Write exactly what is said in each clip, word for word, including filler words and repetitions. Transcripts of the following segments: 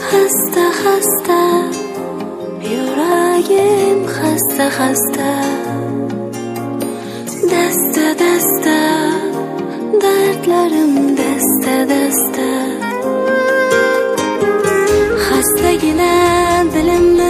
Xasta xasta yuragim, xasta xasta dasta dasta dardlarim dasta dasta. Xastagina dilimni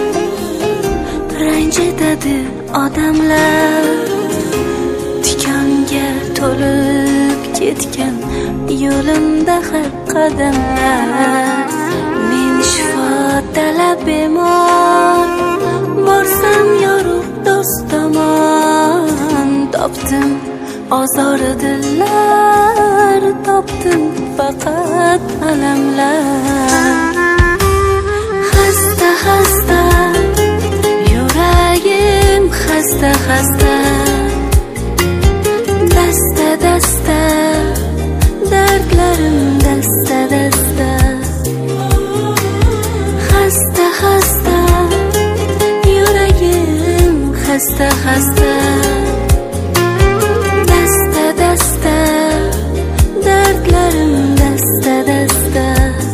ranjitadi odamlar, tikonga to'lib ketgan yo'limda har qadamlar. Men shifo talab bemor, borsam yorug' do'st tomon. Topdim ozori dillar, topdim faqat alamlar. Xasta xasta yuragim, xasta xasta dasta dasta dardlarim dasta dasta. Xasta xasta yuragim, xasta xasta dasta dasta dardlarim dasta dasta.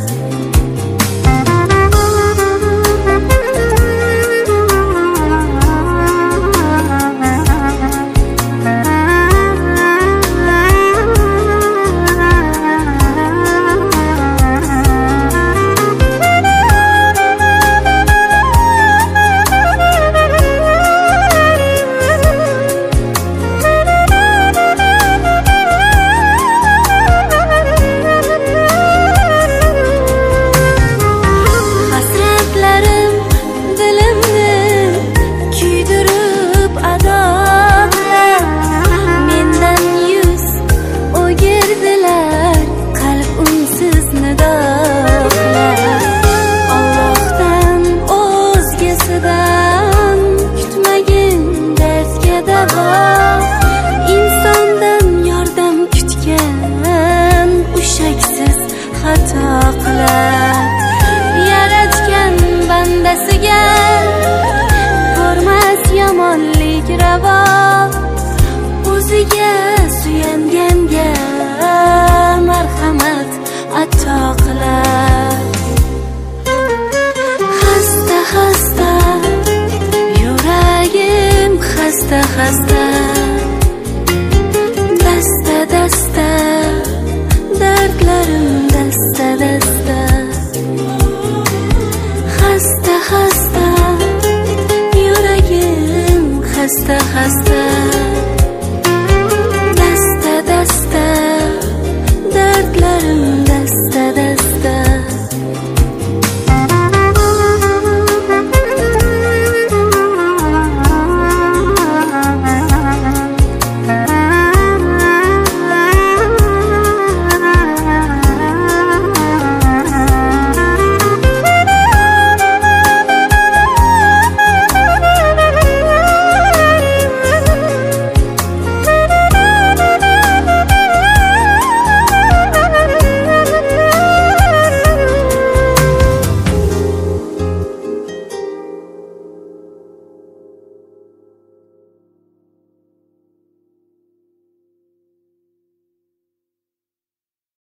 Yaratgan bandasiga ko'rmas yomonlik ravo, o'ziga suyanganga marhamat ato qilar.